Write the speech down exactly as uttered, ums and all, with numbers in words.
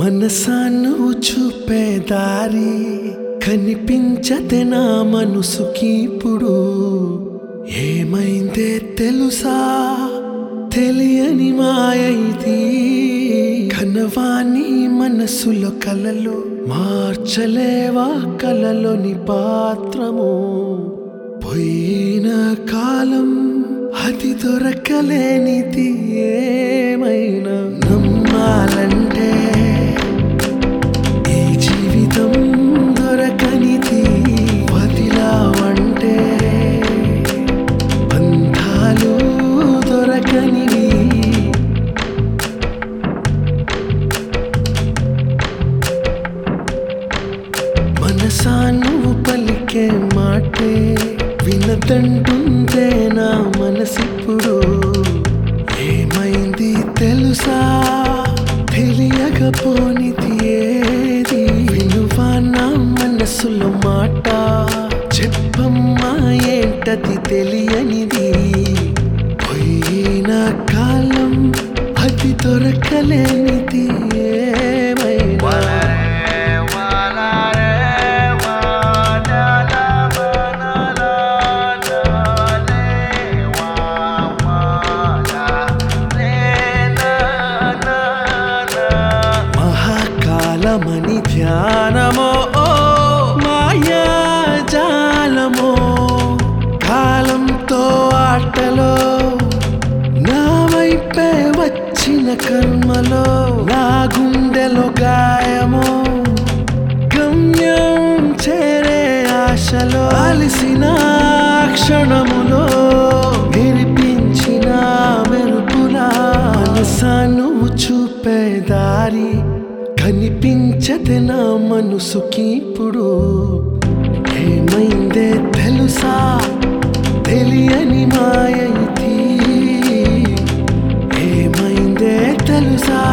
మనసా నువ్వు చూపే దారి కనిపించతే నా మనసుకి ఇప్పుడు ఏమైందే తెలుసా తెలియని మాయైది కనవాని మనసులో కలలు మార్చలేవా కలలోని పాత్రము పోయిన కాలం అది దొరకలేనిది ఏమైనా నమ్మాలంటే ఈ జీవితం దొరకనిది వదిలావంటే బంధాలు దొరకనివి మనసా నువ్వు పలికే మాటే వినదంటుందే నా మనసిప్పుడు ఏమైంది తెలుసా తెలియకపోనిది ఏది వినువా నా మనసులో మాట చెప్పమ్మా ఏంటది తెలియనిది పోయిన కాలం అది దొరకలేనిది ఏమైనా మని ధ్యానమో మాయాజాలమో కాలంతో ఆటలో నా వైపే వచ్చిన కర్మలో నా గుండెలో గాయమో గమ్యం చేరే ఆశలో అలిసిన క్షణములో వినిపించిన మెరుపులా మనసా నువ్వు చూపే దారి కనిపించతే నా మనసుకి ఇప్పుడు ఏమైందే తెలుసా తెలియని మాయైది ఏమైందే తెలుసా